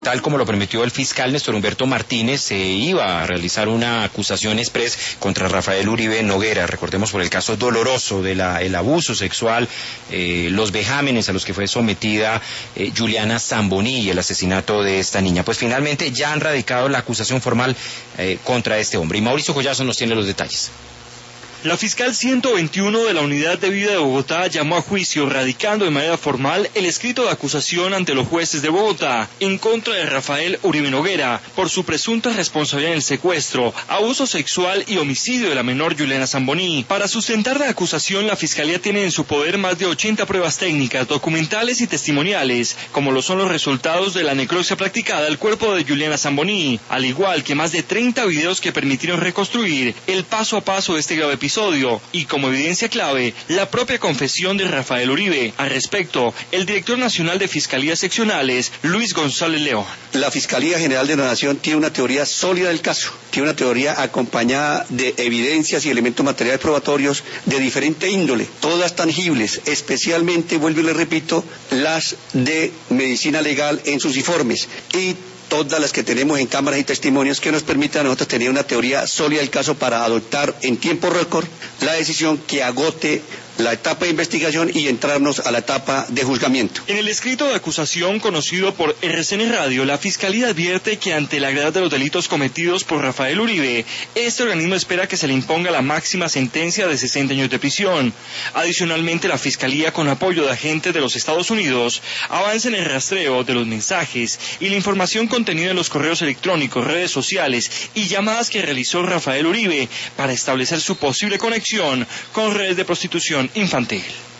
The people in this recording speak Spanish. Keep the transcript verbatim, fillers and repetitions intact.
Tal como lo permitió el fiscal Néstor Humberto Martínez, se iba a realizar una acusación express contra Rafael Uribe Noguera. Recordemos por el caso doloroso del abuso sexual, eh, los vejámenes a los que fue sometida eh, Juliana Zamboni y el asesinato de esta niña. Pues finalmente ya han radicado la acusación formal eh, contra este hombre. Y Mauricio Collazo nos tiene los detalles. La fiscal ciento veintiuno de la Unidad de Vida de Bogotá llamó a juicio, radicando de manera formal el escrito de acusación ante los jueces de Bogotá en contra de Rafael Uribe Noguera por su presunta responsabilidad en el secuestro, abuso sexual y homicidio de la menor Juliana Zamboni. Para sustentar la acusación, la Fiscalía tiene en su poder más de ochenta pruebas técnicas, documentales y testimoniales, como lo son los resultados de la necropsia practicada al cuerpo de Juliana Zamboni, al igual que más de treinta videos que permitieron reconstruir el paso a paso de este grave episodio. Y como evidencia clave, la propia confesión de Rafael Uribe. Al respecto, el director nacional de Fiscalías Seccionales, Luis González León. La Fiscalía General de la Nación tiene una teoría sólida del caso, tiene una teoría acompañada de evidencias y elementos materiales probatorios de diferente índole, todas tangibles, especialmente, vuelvo y le repito, las de medicina legal en sus informes y todas las que tenemos en cámaras y testimonios que nos permitan a nosotros tener una teoría sólida del caso para adoptar en tiempo récord la decisión que agote la etapa de investigación y entrarnos a la etapa de juzgamiento. En el escrito de acusación conocido por R C N Radio, la Fiscalía advierte que ante la gravedad de los delitos cometidos por Rafael Uribe, este organismo espera que se le imponga la máxima sentencia de sesenta años de prisión. Adicionalmente, la Fiscalía, con apoyo de agentes de los Estados Unidos, avanza en el rastreo de los mensajes y la información contenida en los correos electrónicos, redes sociales y llamadas que realizó Rafael Uribe para establecer su posible conexión con redes de prostitución infantil.